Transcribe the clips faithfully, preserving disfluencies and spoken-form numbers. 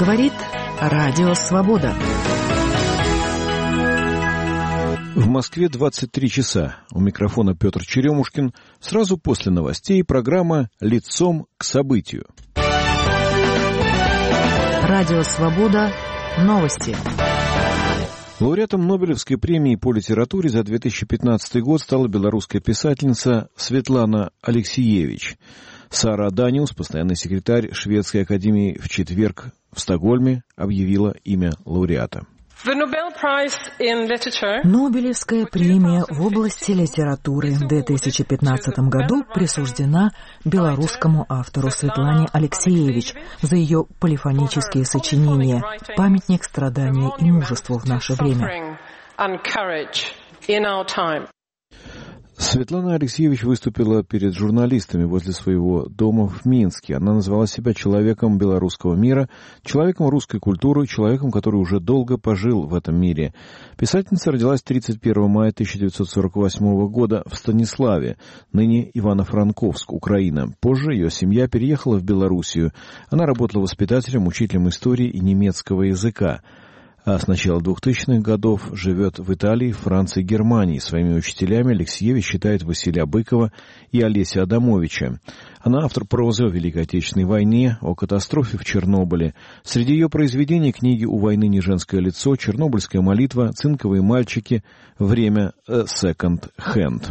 Говорит Радио Свобода. В Москве двадцать три часа. У микрофона Петр Черемушкин. Сразу после новостей программа «Лицом к событию». Радио Свобода. Новости. Лауреатом Нобелевской премии по литературе за две тысячи пятнадцатый год стала белорусская писательница Светлана Алексиевич. Сара Даниус, постоянный секретарь Шведской академии, в четверг в Стокгольме объявила имя лауреата. Нобелевская премия в области литературы в две тысячи пятнадцатом году присуждена белорусскому автору Светлане Алексиевич за ее полифонические сочинения «Памятник страдания и мужеству в наше время». Светлана Алексиевич выступила перед журналистами возле своего дома в Минске. Она назвала себя человеком белорусского мира, человеком русской культуры, человеком, который уже долго пожил в этом мире. Писательница родилась тридцать первого мая тысяча девятьсот сорок восьмого года в Станиславе, ныне Ивано-Франковск, Украина. Позже ее семья переехала в Белоруссию. Она работала воспитателем, учителем истории и немецкого языка. А с начала двухтысячных годов живет в Италии, Франции и Германии. Своими учителями Алексиевич считает Василия Быкова и Олеся Адамовича. Она автор прозы о Великой Отечественной войне, о катастрофе в Чернобыле. Среди ее произведений книги «У войны не женское лицо», «Чернобыльская молитва», «Цинковые мальчики», «Время секонд-хенд».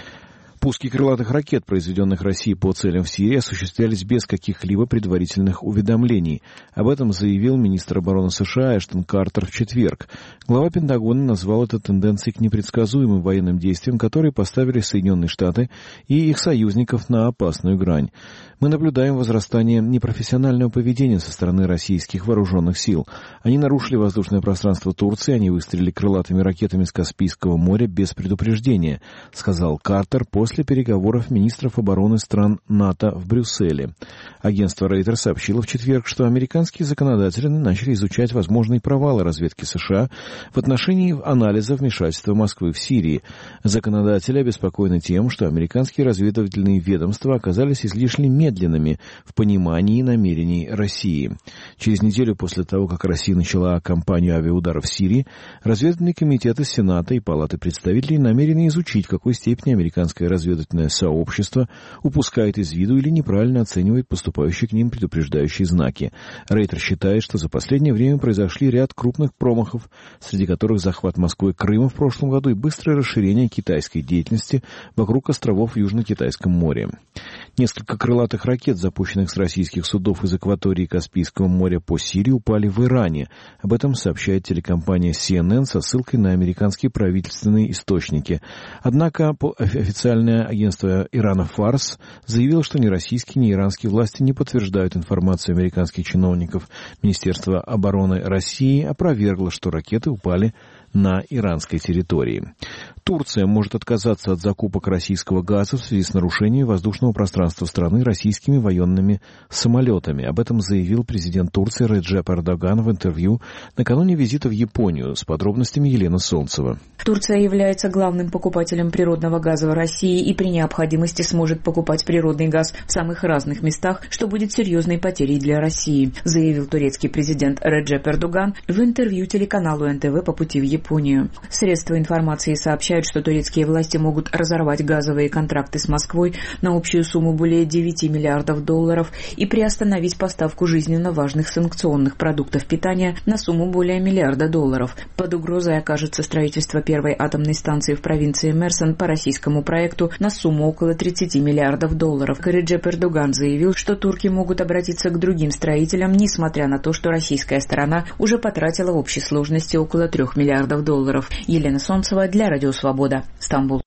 Пуски крылатых ракет, произведенных Россией по целям в Сирии, осуществлялись без каких-либо предварительных уведомлений. Об этом заявил министр обороны США Эштон Картер в четверг. Глава Пентагона назвал это тенденцией к непредсказуемым военным действиям, которые поставили Соединенные Штаты и их союзников на опасную грань. Мы наблюдаем возрастание непрофессионального поведения со стороны российских вооруженных сил. Они нарушили воздушное пространство Турции, они выстрелили крылатыми ракетами с Каспийского моря без предупреждения, сказал Картер после переговоров министров обороны стран НАТО в Брюсселе. Агентство Рейтер сообщило в четверг, что американские законодатели начали изучать возможные провалы разведки США в отношении анализа вмешательства Москвы в Сирии. Законодатели обеспокоены тем, что американские разведывательные ведомства оказались излишне медленными в понимании намерений России. Через неделю после того, как Россия начала кампанию авиаударов в Сирии, разведывательные комитеты Сената и Палаты представителей намерены изучить, в какой степени американское разведывательное сообщество упускает из виду или неправильно оценивает поступающие к ним предупреждающие знаки. Рейтер считает, что за последнее время произошли ряд крупных промахов, среди которых захват Москвы Крыма в прошлом году и быстрое расширение китайской деятельности вокруг островов в Южно-Китайском море. Несколько крылатых ракет, запущенных с российских судов из акватории Каспийского моря по Сирии, упали в Иране. Об этом сообщает телекомпания си эн эн со ссылкой на американские правительственные источники. Однако официальное агентство Ирана Фарс заявило, что ни российские, ни иранские власти не подтверждают информацию американских чиновников. Министерство обороны России опровергло, что ракеты упали на иранской территории. Турция может отказаться от закупок российского газа в связи с нарушением воздушного пространства страны российскими военными самолетами. Об этом заявил президент Турции Реджеп Эрдоган в интервью накануне визита в Японию. С подробностями Елена Солнцева. Турция является главным покупателем природного газа в России и при необходимости сможет покупать природный газ в самых разных местах, что будет серьезной потерей для России, заявил турецкий президент Реджеп Эрдоган в интервью телеканалу эн тэ вэ по пути в Японию. Средства информации сообщают, что турецкие власти могут разорвать газовые контракты с Москвой на общую сумму более девяти миллиардов долларов и приостановить поставку жизненно важных санкционных продуктов питания на сумму более миллиарда долларов. Под угрозой окажется строительство первой атомной станции в провинции Мерсен по российскому проекту на сумму около тридцати миллиардов долларов. Реджеп Эрдоган заявил, что турки могут обратиться к другим строителям, несмотря на то, что российская сторона уже потратила в общей сложности около трех миллиардов долларов. Елена Солнцева для Радио Свобода, Стамбул.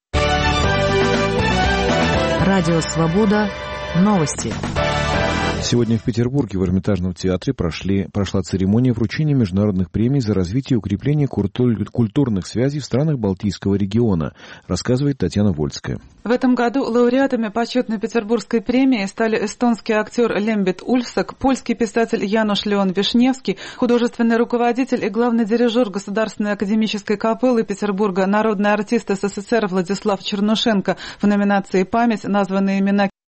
Радио Свобода. Новости. Сегодня в Петербурге в Эрмитажном театре прошли, прошла церемония вручения международных премий за развитие и укрепление культур, культурных связей в странах Балтийского региона, рассказывает Татьяна Вольская. В этом году лауреатами почетной Петербургской премии стали эстонский актер Лембит Ульсак, польский писатель Януш Леон Вишневский, художественный руководитель и главный дирижер Государственной академической капеллы Петербурга, народный артист эс эс эс эр Владислав Чернушенко. В номинации «Память» названы имена